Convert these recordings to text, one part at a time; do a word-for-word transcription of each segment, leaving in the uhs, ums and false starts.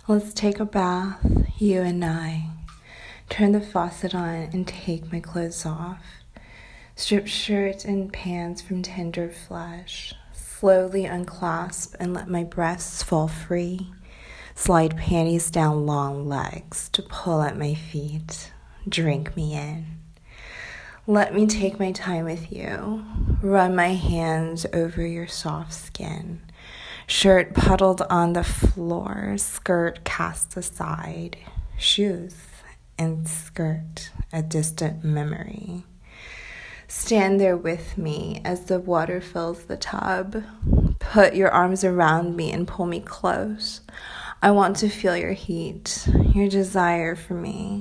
Let's take a bath, you and I. Turn the faucet on and take my clothes off. Strip shirt and pants from tender flesh. Slowly unclasp and let my breasts fall free. Slide panties down long legs to pull at my feet. Drink me in. Let me take my time with you. Run my hands over your soft skin. Shirt puddled on the floor, skirt cast aside. Shoes and skirt, a distant memory. Stand there with me as the water fills the tub. Put your arms around me and pull me close. I want to feel your heat, your desire for me.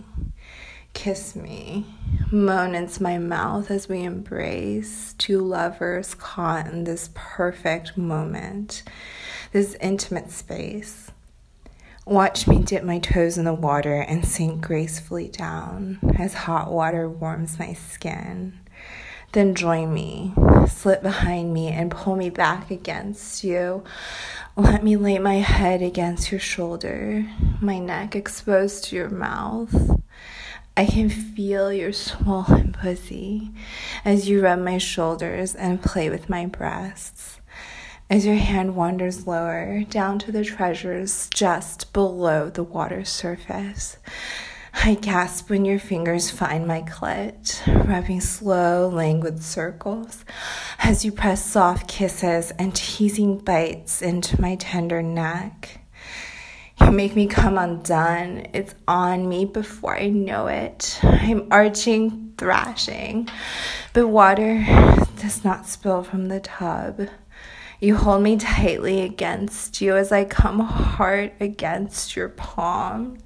Kiss me. Moan into my mouth as we embrace, two lovers caught in this perfect moment, this intimate space. Watch me dip my toes in the water and sink gracefully down as hot water warms my skin. Then join me, slip behind me and pull me back against you. Let me lay my head against your shoulder, my neck exposed to your mouth. I can feel your swollen pussy as you rub my shoulders and play with my breasts. As your hand wanders lower down to the treasures just below the water surface, I gasp when your fingers find my clit, rubbing slow, languid circles as you press soft kisses and teasing bites into my tender neck. You make me come undone. It's on me before I know it. I'm arching, thrashing, but water does not spill from the tub. You hold me tightly against you as I come hard against your palm.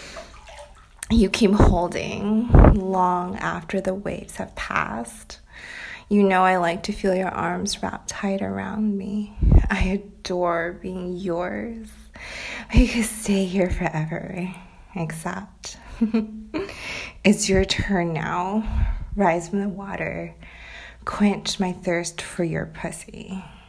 You keep holding long after the waves have passed. You know I like to feel your arms wrapped tight around me. I adore being yours. We could stay here forever, except it's your turn now. Rise from the water. Quench my thirst for your pussy.